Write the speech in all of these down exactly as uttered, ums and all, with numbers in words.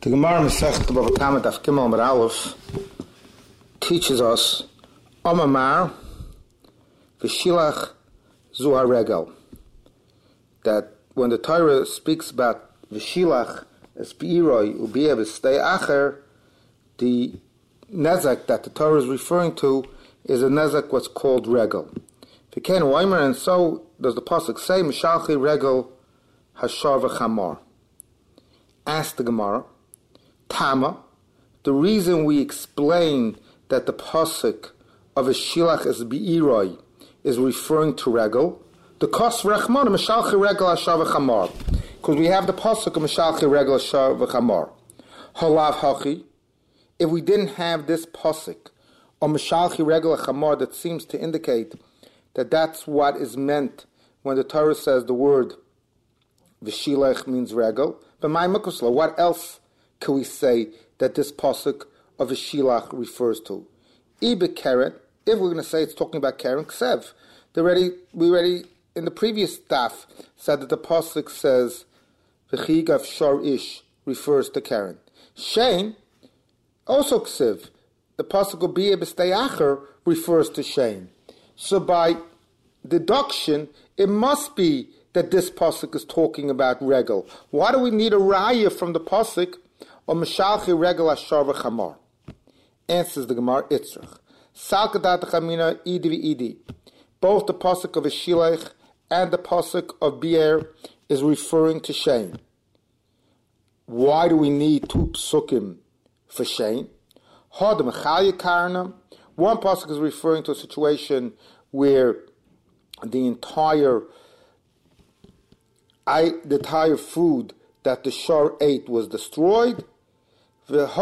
The Gemara Masechet Bava Kama Daf Gimel Amud Aleph teaches us Amamar V'shilach zu haregel, that when the Torah speaks about V'shilach as Be'iroi U'Biyeh B'stei Acher, the nezek that the Torah is referring to is a nezek what's called regel. V'ken Weimer, and so does the pasuk say Mishalchi regel hashar v'chamar. Ask the Gemara, Tama, the reason we explain that the pasuk of a shilach as Be'iroi is referring to regel, the kos v'rachman Mishalchi regel hashar v'chamar, because we have the pasuk of Mishalchi regel hashar v'chamar. Halav hachi. If we didn't have this pasuk or Mishalchi regel chamar that seems to indicate that that's what is meant when the Torah says the word v'shilach means regel, but my mukusla, what else can we say that this pasuk of v'shilach refers to? Ibe keren, if we're going to say it's talking about keren, ksev. Already, we already in the previous daf said that the pasuk says v'chigav shor ish refers to keren. Shein, also ksiv, the pasuk of Biyeh B'stei Acher refers to Shein. So by deduction, it must be that this pasuk is talking about regel. Why do we need a raya from the pasuk of Mishalchi regel hashar v'chamar? Answers the Gemara Itzrach. Salkadat chamina idi v'idi. Both the pasuk of V'shilach and the pasuk of Be'er is referring to Shein. Why do we need two psukim for Shein? One pasuk is referring to a situation where the entire I, the entire food that the shor ate was destroyed. And the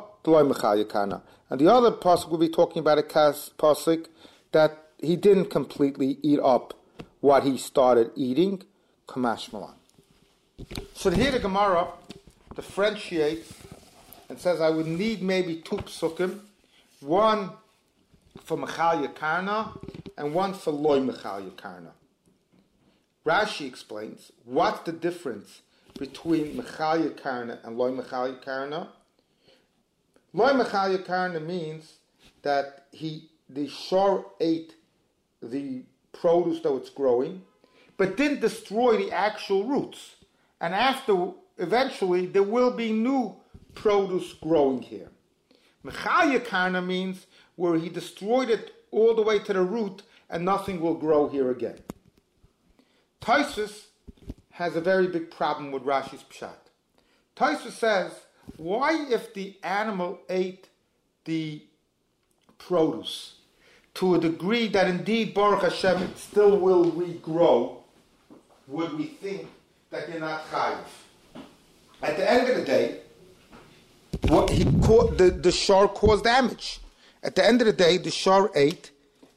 other pasuk will be talking about a pasuk that he didn't completely eat up what he started eating. Kamash malan. So here the Gemara differentiates and says I would need maybe two psukim, one for Mechal Yakarna and one for Loi Mechal Yakarna. Rashi explains what's the difference between Mechal Yakarna and Loi Mechal Yakarna. Loi Mechal Yakarna means that he the shor ate the produce that was growing, but didn't destroy the actual roots. And after, eventually, there will be new produce growing here. Mechal Yakarna means where he destroyed it all the way to the root and nothing will grow here again. Tosfos has a very big problem with Rashi's pshat. Tosfos says, why if the animal ate the produce to a degree that indeed Baruch Hashem it still will regrow, would we think that you're not chayiv? At the end of the day, what he caught, the, the shor caused damage. At the end of the day, the shor ate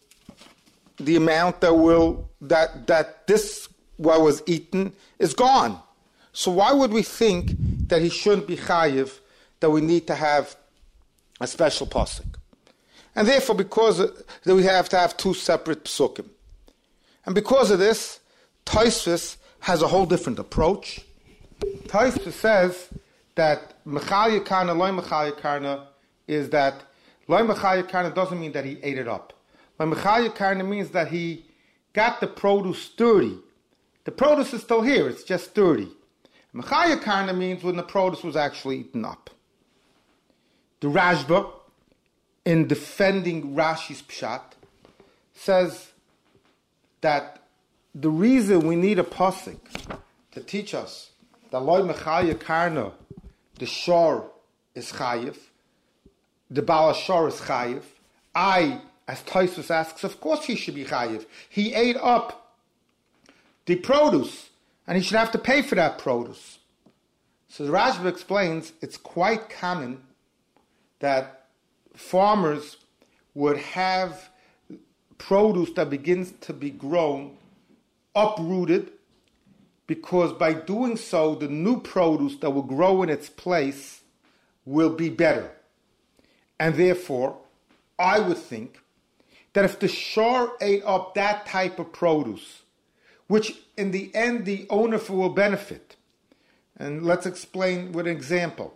the amount that will that that this what was eaten is gone. So why would we think that he shouldn't be chayiv? That we need to have a special pasuk, and therefore because of, that we have to have two separate psukim, and because of this, Tosfos has a whole different approach. Tosfos says that Mechal Yakarna, Loi Mechal Yakarna is that Loi Mechal Yakarna doesn't mean that he ate it up. Loi Mechal Yakarna means that he got the produce dirty. The produce is still here, it's just dirty. Mechal Yakarna means when the produce was actually eaten up. The Rashba, in defending Rashi's pshat, says that the reason we need a pasuk to teach us that Loi Mechal Yakarna, the shor is chayiv, the Baal shor is chayiv. I, as Tosfos asks, of course he should be chayiv. He ate up the produce, and he should have to pay for that produce. So the Rashba explains it's quite common that farmers would have produce that begins to be grown uprooted, because by doing so, the new produce that will grow in its place will be better. And therefore, I would think that if the shor ate up that type of produce, which in the end the owner will benefit, and let's explain with an example.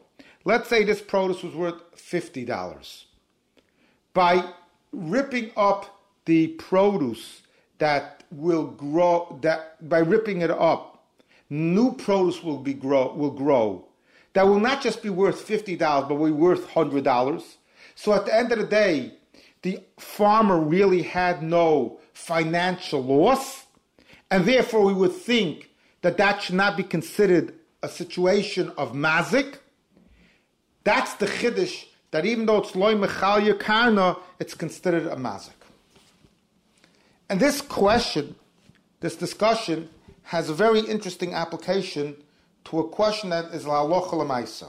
Let's say this produce was worth fifty dollars. By ripping up the produce that will grow, that by ripping it up, new produce will be grow will grow. That will not just be worth fifty dollars, but will be worth one hundred dollars. So at the end of the day, the farmer really had no financial loss, and therefore we would think that that should not be considered a situation of mazik. That's the chiddush, that even though it's loy mechal yakarna, it's considered a mazik. And this question, this discussion, has a very interesting application to a question that is la'alocha l'maisa.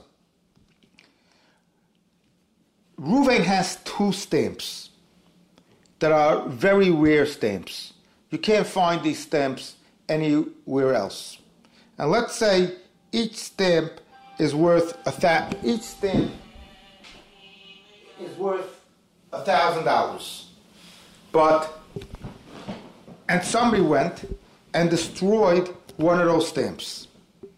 Ruvain has two stamps that are very rare stamps. You can't find these stamps anywhere else. And let's say each stamp is worth a tha- each stamp is worth a thousand dollars. But and somebody went and destroyed one of those stamps.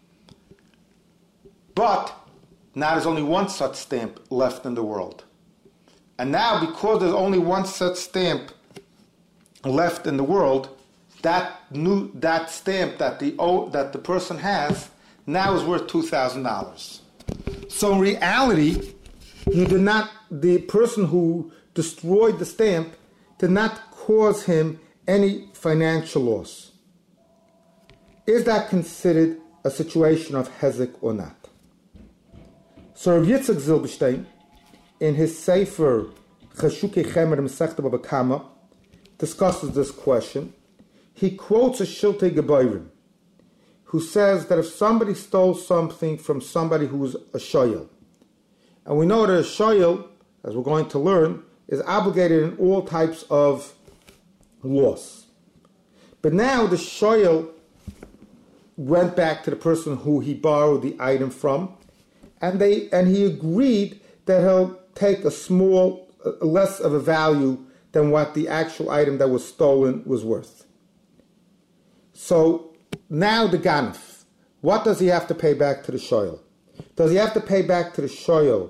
But now there's only one such stamp left in the world. And now, because there's only one such stamp left in the world, that new that stamp that the that the person has now is worth two thousand dollars. So in reality, you did not the person who destroyed the stamp did not cause him any financial loss. Is that considered a situation of hezek or not? So Rav Yitzchak Zilberstein, in his Sefer Chashukei Chemer Masechta Baba Kama, discusses this question. He quotes a Shiltei Gebayrim, who says that if somebody stole something from somebody who's a shoyel, and we know that a shoyel, as we're going to learn, is obligated in all types of loss. But now the shoyel went back to the person who he borrowed the item from, and they and he agreed that he'll take a small, uh, less of a value than what the actual item that was stolen was worth. So now the ganef, what does he have to pay back to the shoyel? Does he have to pay back to the shoyel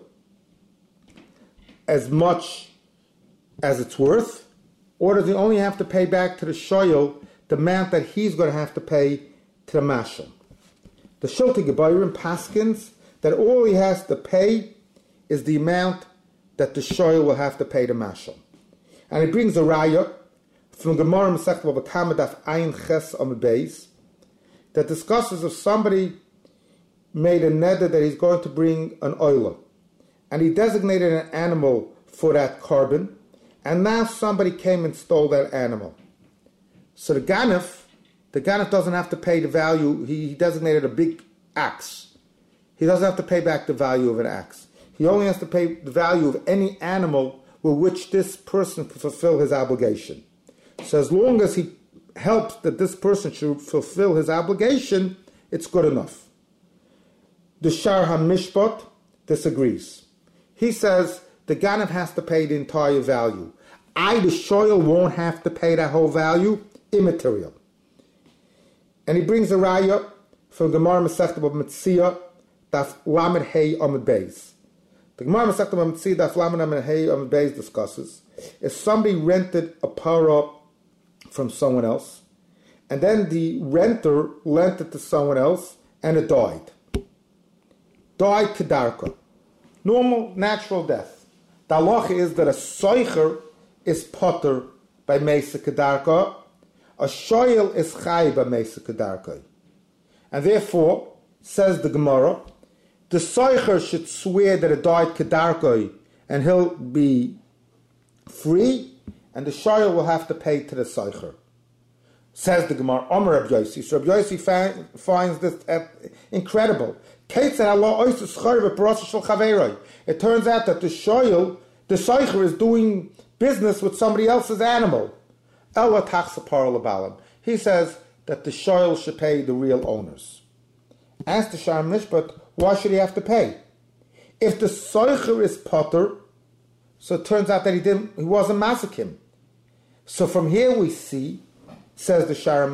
as much as it's worth, or does he only have to pay back to the shoyel the amount that he's going to have to pay to the mashal? The Shiltei Gebayrim paskins that all he has to pay is the amount that the shoyel will have to pay the mashal. And he brings a raya from Gemara Masechta Baba Kama Daf Ayin Ches Amud Beis that discusses if somebody made a neder that he's going to bring an oila, and he designated an animal for that carbon, and now somebody came and stole that animal. So the ganef, the ganef doesn't have to pay the value. He, he designated a big axe. He doesn't have to pay back the value of an axe. He only has to pay the value of any animal with which this person can fulfill his obligation. So as long as he helps that this person should fulfill his obligation, it's good enough. The Shar HaMishpat disagrees. He says the ganef has to pay the entire value. I, the shoyel, won't have to pay that whole value, immaterial. And he brings a raya from Gemara Masechta Baba Metzia, Daf Lamed Hey Amud Beis. The Gemara Masechta Baba Metzia, Daf Lamed Hey Amud Beis discusses if somebody rented a parah from someone else, and then the renter lent it to someone else, and it died. Died kedarka. Normal, natural death. The halacha is that a soicher is potter by meisa kedarka, a shoyel is chay by meisa kedarka. And therefore, says the Gemara, the soicher should swear that it died kedarka, and he'll be free, and the shoyel will have to pay to the soicher. Says the Gemara, Omer Rabbi Yossi. So Rabbi Yossi find, finds this uh, incredible. It turns out that the shoyel, the soicher, is doing business with somebody else's animal. He says that the shoyel should pay the real owners. As the Shar Mishpat, why should he have to pay? If the soicher is potter, so it turns out that he didn't, he wasn't masakim. So from here we see, says the Shar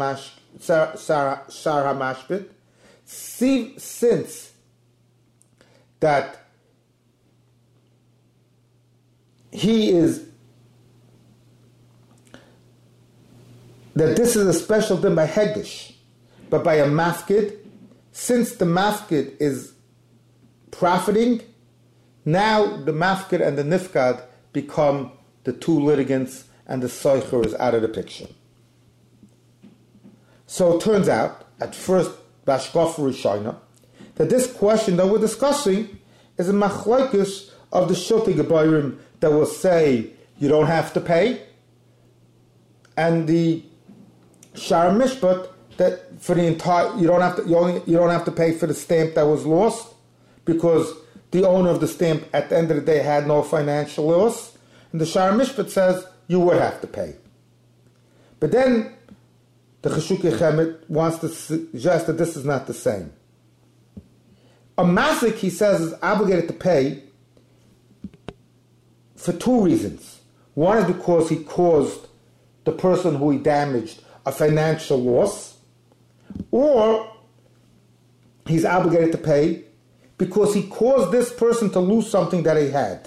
HaMashpit, since that he is, that this is a special din by Hegdish, but by a mafkid, since the mafkid is profiting, now the mafkid and the nifkad become the two litigants and the soicher is out of the picture. So it turns out, at first, Bashkof Rishona, that this question that we're discussing is a machlokes of the Shulti Gebayrim that will say you don't have to pay, and the Shar Mishpat that for the entire you don't have to you only you don't have to pay for the stamp that was lost because the owner of the stamp at the end of the day had no financial loss, and the Shar Mishpat says you would have to pay. But then the Cheshukei Chemet wants to suggest that this is not the same. A mazik, he says, is obligated to pay for two reasons. One is because he caused the person who he damaged a financial loss, or he's obligated to pay because he caused this person to lose something that he had.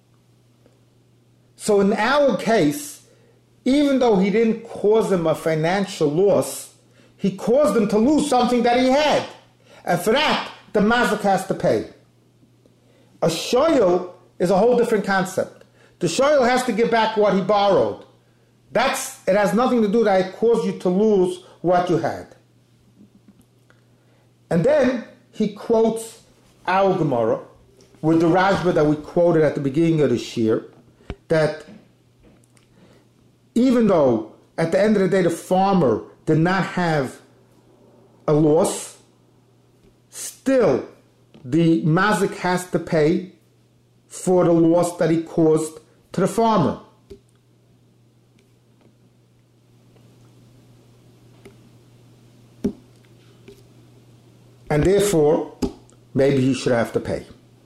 So in our case, even though he didn't cause him a financial loss, he caused him to lose something that he had. And for that, the mazik has to pay. A shoyel is a whole different concept. The shoyel has to give back what he borrowed. That's, it has nothing to do that it caused you to lose what you had. And then he quotes our Gemara with the Rashba that we quoted at the beginning of the shir, that even though at the end of the day the farmer did not have a loss, still the mazik has to pay for the loss that he caused to the farmer. And therefore, maybe he should have to pay.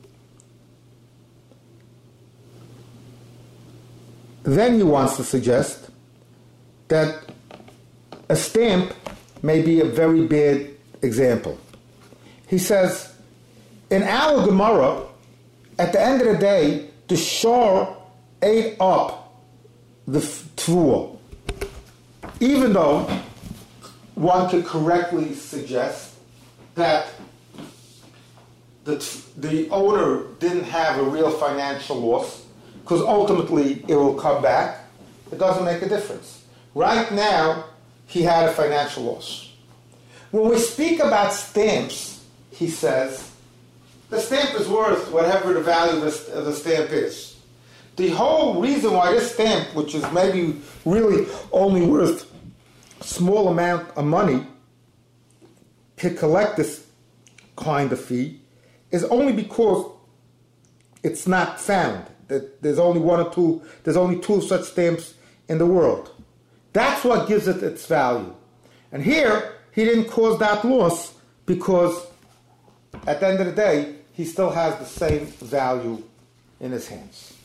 Then he wants to suggest that a stamp may be a very bad example. He says, in our Gemara, at the end of the day, the shor ate up the tvua. Even though one could correctly suggest that the, the owner didn't have a real financial loss, because ultimately it will come back, it doesn't make a difference. Right now, he had a financial loss. When we speak about stamps, he says, the stamp is worth whatever the value of the stamp is. The whole reason why this stamp, which is maybe really only worth a small amount of money, can collect this kind of fee, is only because it's not found. That there's only one or two, there's only two such stamps in the world. That's what gives it its value. And here, he didn't cause that loss because at the end of the day, he still has the same value in his hands.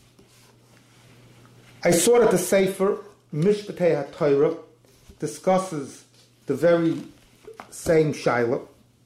I saw that the Sefer Mishpatei HaTorah discusses the very same shaila,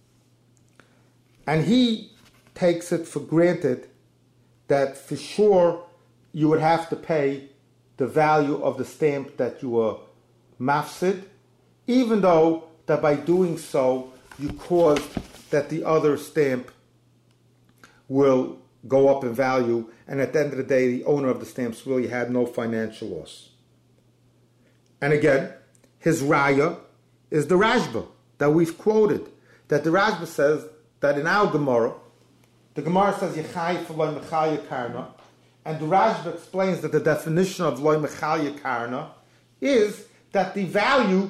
and he takes it for granted that for sure you would have to pay the value of the stamp that you were mafsid, even though that by doing so you caused that the other stamp will go up in value, and at the end of the day the owner of the stamps really had no financial loss. And again, his raya is the Rashba that we've quoted, that the Rashba says that in our Gemara, the Gemara says Yechai for loy mechalya karna, and the Rashba explains that the definition of loy mechalya karna is that the value,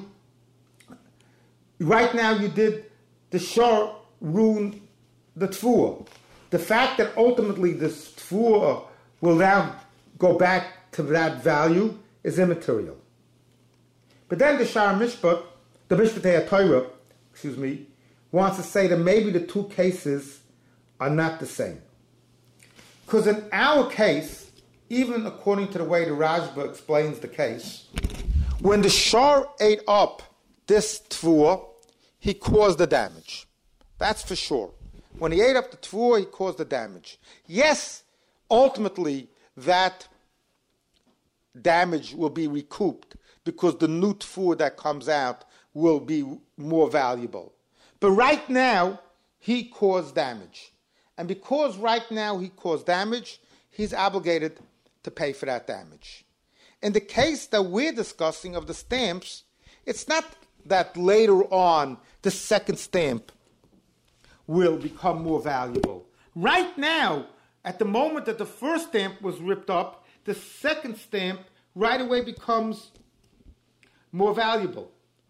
right now you did the shor ruin the tfuah. The fact that ultimately this tfuah will now go back to that value is immaterial. But then the Shar Mishpat, the Mishpatei HaTorah, excuse me, wants to say that maybe the two cases are not the same. Because in our case, even according to the way the Rashba explains the case, when the shor ate up this tfuah, he caused the damage. That's for sure. When he ate up the tfuah, he caused the damage. Yes, ultimately, that damage will be recouped because the new tfur that comes out will be more valuable. But right now, he caused damage. And because right now he caused damage, he's obligated to pay for that damage. In the case that we're discussing of the stamps, it's not that later on the second stamp will become more valuable. Right now, at the moment that the first stamp was ripped up, the second stamp right away becomes more valuable.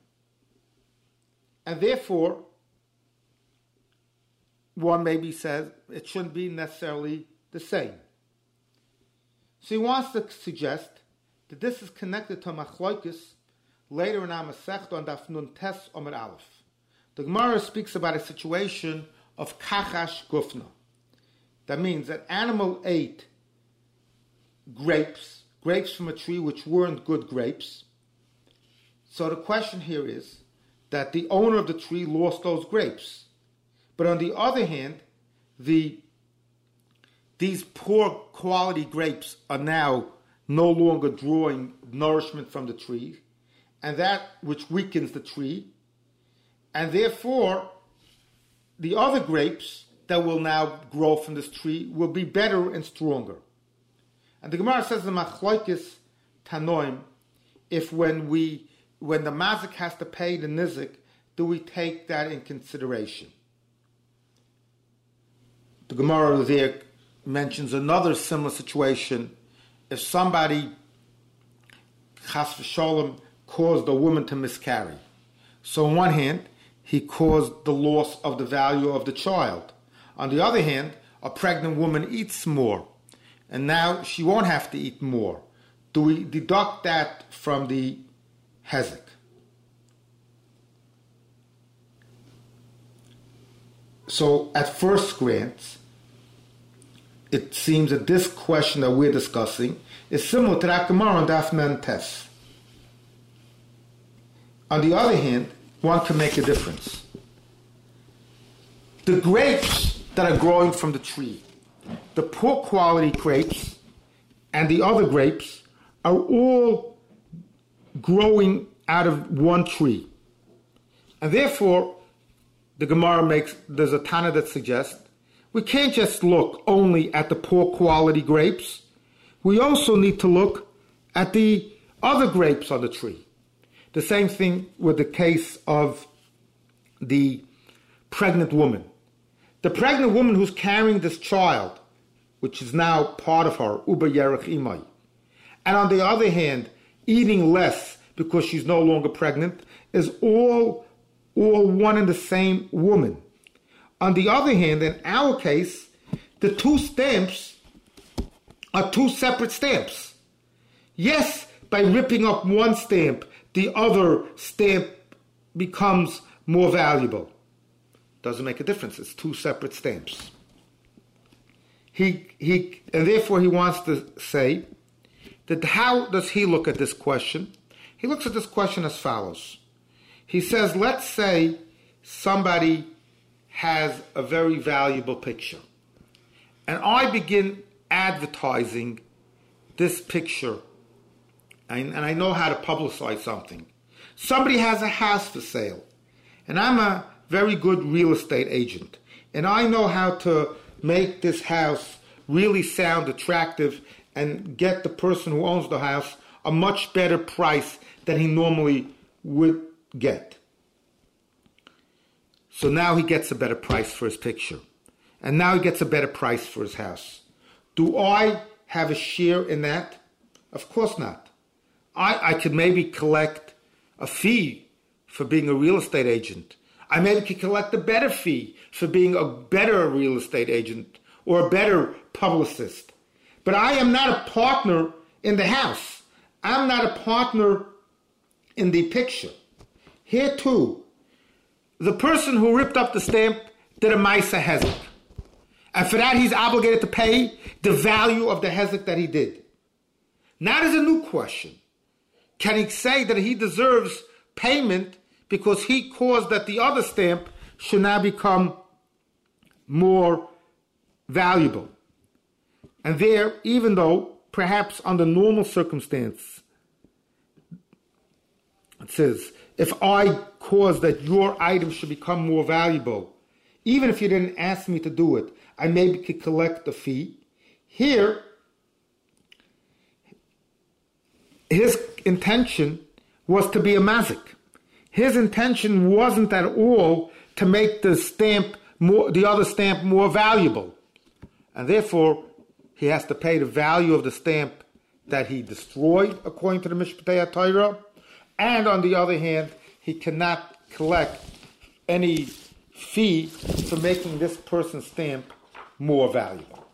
And therefore, one maybe says it shouldn't be necessarily the same. So he wants to suggest that this is connected to Machloikis later in our Masechta on Daf Nun Tes Omer Aleph. The Gemara speaks about a situation of Kachash Gufna. That means that animal ate grapes, grapes from a tree which weren't good grapes. So the question here is that the owner of the tree lost those grapes. But on the other hand, the these poor quality grapes are now no longer drawing nourishment from the tree, and that which weakens the tree, and therefore the other grapes that will now grow from this tree will be better and stronger. And the Gemara says in Machloikis Tanoim, if when we when the mazik has to pay the nizik, do we take that in consideration? The Gemara there mentions another similar situation. If somebody, chas v'sholem, caused a woman to miscarry. So on one hand, he caused the loss of the value of the child. On the other hand, a pregnant woman eats more, and now she won't have to eat more. Do we deduct that from the hezek? So at first glance, it seems that this question that we're discussing is similar to that Gemara on Daf Nun Tes. On the other hand, one can make a difference. The grapes that are growing from the tree, the poor quality grapes and the other grapes are all growing out of one tree. And therefore, the Gemara makes, there's a Tana that suggests, we can't just look only at the poor quality grapes. We also need to look at the other grapes on the tree. The same thing with the case of the pregnant woman. The pregnant woman who's carrying this child, which is now part of her, Uba Yerech Imai, and on the other hand, eating less because she's no longer pregnant, is all, all one and the same woman. On the other hand, in our case, the two stamps are two separate stamps. Yes, by ripping up one stamp, the other stamp becomes more valuable. Doesn't make a difference. It's two separate stamps. He he, and therefore he wants to say that how does he look at this question? He looks at this question as follows. He says, let's say somebody has a very valuable picture, and I begin advertising this picture, and, and I know how to publicize something. Somebody has a house for sale, and I'm a very good real estate agent, and I know how to make this house really sound attractive and get the person who owns the house a much better price than he normally would get. So now he gets a better price for his picture. And now he gets a better price for his house. Do I have a share in that? Of course not. I, I could maybe collect a fee for being a real estate agent. I maybe could collect a better fee for being a better real estate agent or a better publicist. But I am not a partner in the house. I'm not a partner in the picture. Here too, the person who ripped up the stamp did a Maisa Hezek. And for that, he's obligated to pay the value of the Hezek that he did. Now there's a new question. Can he say that he deserves payment because he caused that the other stamp should now become more valuable? And there, even though perhaps under normal circumstance, it says, if I cause that your item should become more valuable, even if you didn't ask me to do it, I maybe could collect the fee. Here, his intention was to be a mazik. His intention wasn't at all to make the stamp more, the other stamp more valuable. And therefore, he has to pay the value of the stamp that he destroyed, according to the Mishpatei HaTorah. And on the other hand, he cannot collect any fee for making this person's stamp more valuable.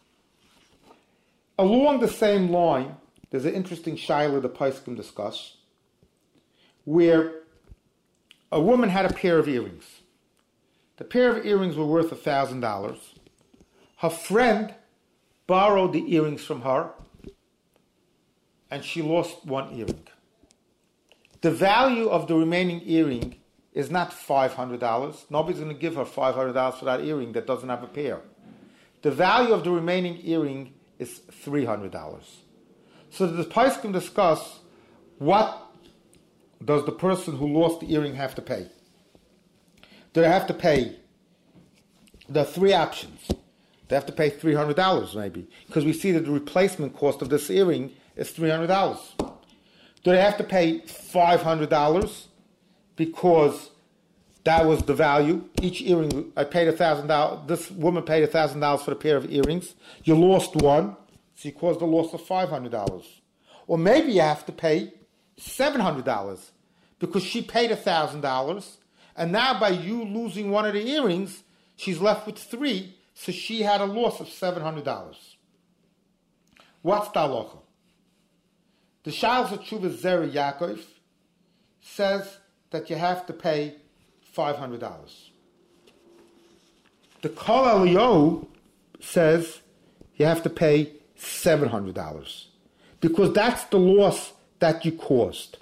Along the same line, there's an interesting shaila the Poskim discuss, where a woman had a pair of earrings. The pair of earrings were worth one thousand dollars. Her friend borrowed the earrings from her, and she lost one earring. The value of the remaining earring is not five hundred dollars. Nobody's going to give her five hundred dollars for that earring that doesn't have a pair. The value of the remaining earring is three hundred dollars. So the Poskim discuss, what does the person who lost the earring have to pay? Do they have to pay? There are three options. They have to pay three hundred dollars maybe, because we see that the replacement cost of this earring is three hundred dollars. Do they have to pay five hundred dollars because that was the value? Each earring, I paid one thousand dollars. This woman paid one thousand dollars for a pair of earrings. You lost one, so you caused a loss of five hundred dollars. Or maybe you have to pay seven hundred dollars because she paid one thousand dollars, and now by you losing one of the earrings, she's left with three, so she had a loss of seven hundred dollars. What's the halacha? The Sha'al Tshuva Zera Yaakov says that you have to pay five hundred dollars. The Kol Eliyahu says you have to pay seven hundred dollars because that's the loss that you caused.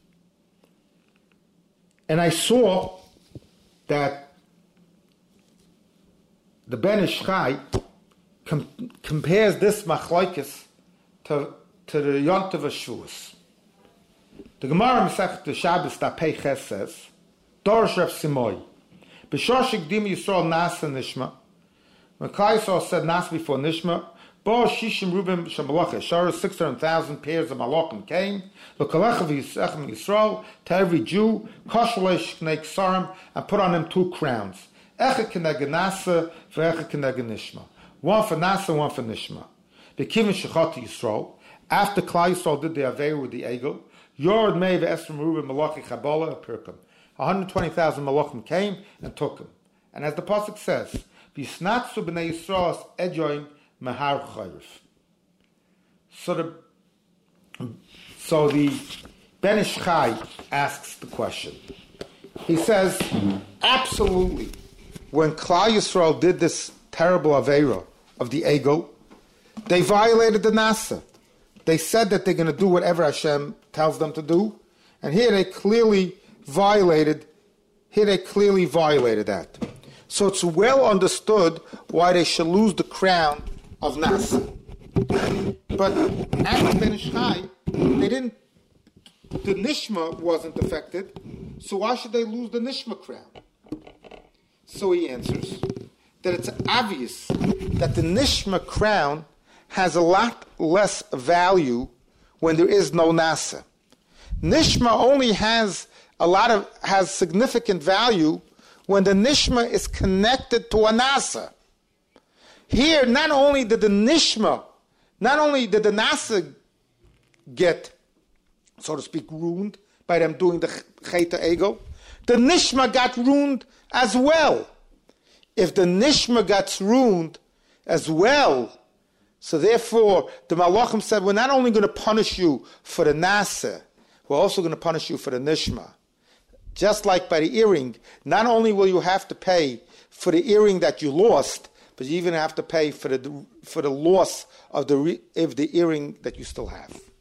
And I saw that the Ben Ish Chai com- compares this machlokes to to the Yontav Shavuos. The Gemara Masechet Shabbos Daf Ches says, Dorish Rav Simoy, B'shor shekdim Yisrael Nasa Nishma. When Klal Yisrael said Nasa before Nishma, Bo Shishim Rubim Shamalachim, Shara six hundred thousand pairs of Malachim came, L'Kalecha V'Yisechem Yisrael, to every Jew, Koshalei Shknei Ksarim, and put on him two crowns. Echa Keneged Nasa, V'echa Keneged Nishma. One for Nasa, one for Nishma. B'kivin Shechat Yisrael, after Klal Yisrael did the Aveir with the Egel, Yor Mei V'Esrim Reuben Malachi Chabola Pirkim. one hundred twenty thousand Malachim came and took him. And as the Pasuk says, V'Yisnatzu B'nei Yisrael's Ejoim Mehar Chayrif. So the, so the Ben Ish Chai asks the question. He says, absolutely, when Klal Yisrael did this terrible Aveira of the Egel, they violated the Nasa. They said that they're going to do whatever Hashem tells them to do, and here they clearly violated. Here they clearly violated that. So it's well understood why they should lose the crown of Nasa. But at Ben Ish Chai, they didn't. The Nishma wasn't affected, so why should they lose the Nishma crown? So he answers that it's obvious that the Nishma crown has a lot less value when there is no Nasa. Nishma only has a lot of has significant value when the Nishma is connected to a Nasa. Here, not only did the Nishma, not only did the Nasa get, so to speak, ruined by them doing the Cheta Egel, the Nishma got ruined as well. If the Nishma got ruined as well, so therefore, the Malachim said, we're not only going to punish you for the Nasa, we're also going to punish you for the Nishma. Just like by the earring, not only will you have to pay for the earring that you lost, but you even have to pay for the for the loss of the of the earring that you still have.